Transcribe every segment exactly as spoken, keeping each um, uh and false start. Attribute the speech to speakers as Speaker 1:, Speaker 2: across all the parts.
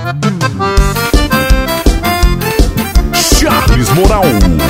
Speaker 1: Charles Moral.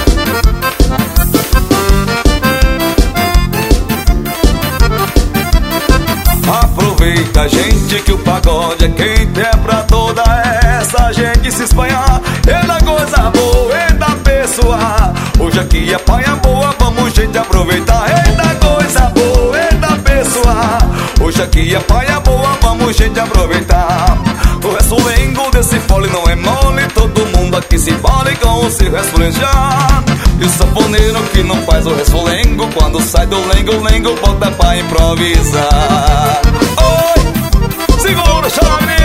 Speaker 2: Aproveita, gente, que o pagode é quente, é pra toda essa gente se espalhar. É da coisa boa, é da pessoa. Hoje aqui é paia boa, vamos, gente, aproveitar. É da coisa boa, é da pessoa. Hoje aqui é paia boa, vamos, gente, aproveitar. O resfolengo desse fole não é mole, todo mundo aqui se vale com o seu resfolenjar. E o sanfoneiro que não faz o resfolengo, quando sai do lengo-lengo, bota pra improvisar. Oi, segura, chave.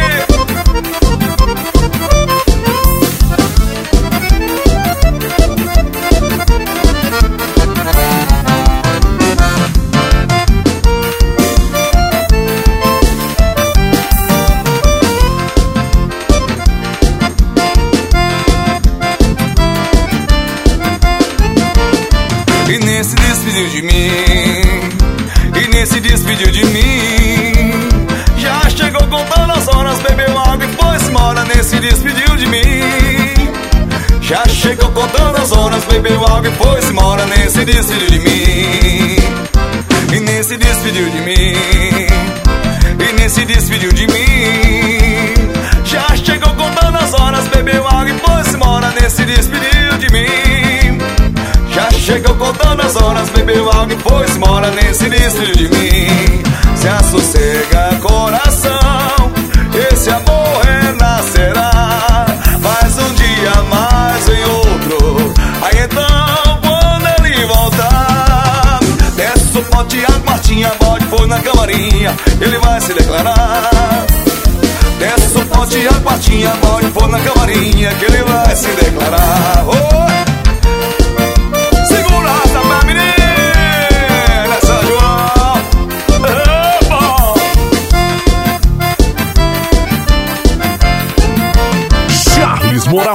Speaker 2: E nem se despediu de mim, e nem se despediu de mim. Já chegou contando as horas, bebeu água e foi-se embora, nem se despediu de mim. Já chegou contando as horas, bebeu água e foi-se embora, nem se despediu de mim. E nem se despediu de mim, e nem se despediu de mim. Já chegou contando as horas, bebeu água e foi-se embora, nem se despediu de mim. Já chegou contando as horas, bebeu água e foi-se embora, nem se despediu de mim. Se assossega coração, esse amor renascerá. Mais um dia, mais em outro. Aí então, quando ele voltar, desce o pote e a quartinha, bode foi na camarinha, ele vai se declarar. Desce o pote e a quartinha, bode foi na camarinha, que ele vai se declarar. Oh!
Speaker 1: Moral.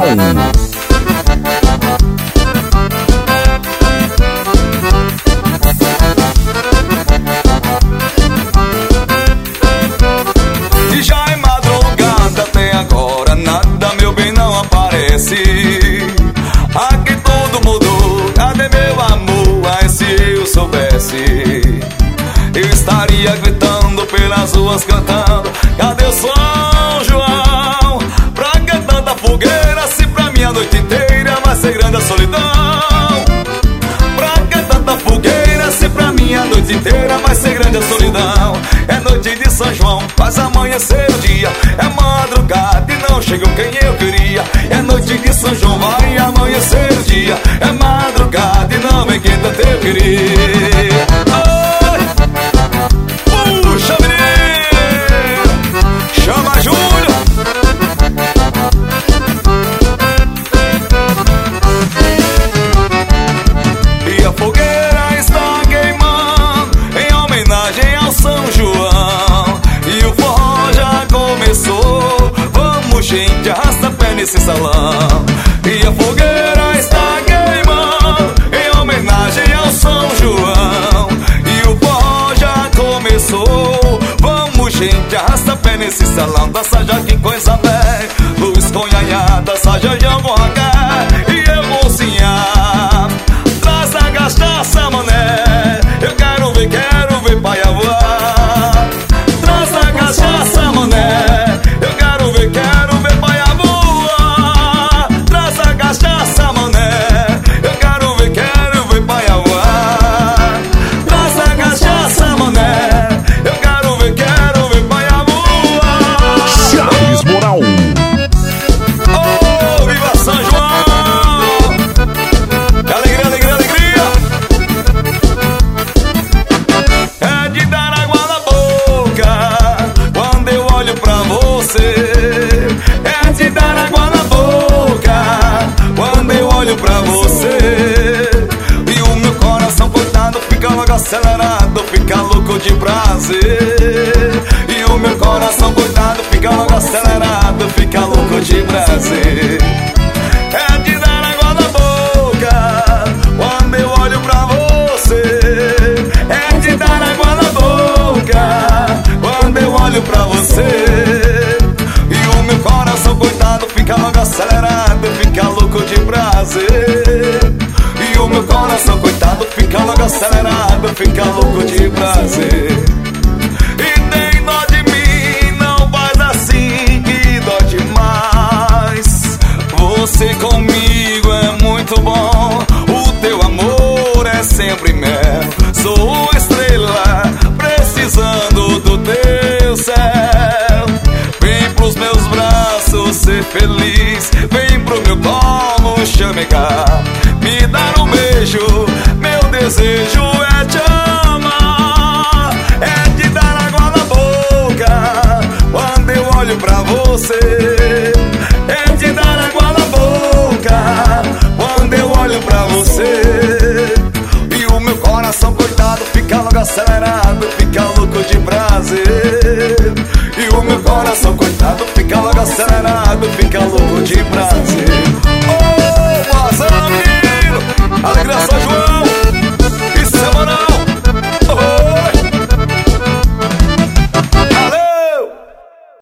Speaker 2: E já é madrugada, até agora nada, meu bem, não aparece. Aqui tudo mudou, cadê meu amor? Ai, se eu soubesse, eu estaria gritando pelas ruas, cantando: cadê o São João? Pra que tanta fogueira, se pra mim a noite inteira vai ser grande a solidão? Pra que tanta fogueira, se pra mim a noite inteira vai ser grande a solidão? É noite de São João, faz amanhecer o dia, é madrugada e não chegou quem eu queria. É noite de São João, vai amanhecer o dia, é madrugada e não vem quem tanto eu queria. Ai, puxa, menino, chama Júlio. E a fogueira está queimando em homenagem ao São João. E o forró já começou, vamos, gente, arrasta pé nesse salão. E a fogueira está queimando em homenagem ao São João. E o forró já começou, vamos, gente, arrasta pé nesse salão. Dança Joaquim com Isabel, Luiz com Yaya, dança Janjão com Raquel e eu mocinha. Traz a cachaça, mané, eu quero ver, quero ver paia voar. Traz a cachaça, mané, eu quero ver, quero ver paia voar. Traz a cachaça, mané, eu quero ver, quero ver paia voar. Traz a cachaça, mané, eu quero ver, quero ver paia voar.
Speaker 1: Charles Moral.
Speaker 2: Oh, viva São João! Alegria, alegria, alegria! É de dar água na boca quando eu olho pra você. É de dar água na boca quando eu olho pra você. E o meu coração, coitado, fica logo acelerado, fica louco de prazer. E o meu coração, coitado, fica logo acelerado, fica louco de prazer. É de dar água na boca quando eu olho pra você. É de dar água na boca quando eu olho pra você. E o meu coração, prazer. E o meu coração, coitado, fica logo acelerado, fica louco de prazer. E tem dó de mim, não faz assim, que dó demais. Você comigo é muito bom, o teu amor é sempre mel. Sou estrela, precisando do teu céu. Vem pros meus braços ser feliz, vem pro meu colo chamegar, me dar um beijo, meu desejo é te amar. É te dar água na boca quando eu olho pra você. É te dar água na boca quando eu olho pra você. E o meu coração, coitado, fica logo acelerado, fica louco de prazer. E o meu coração, coitado, fica logo acelerado, fica louco de prazer.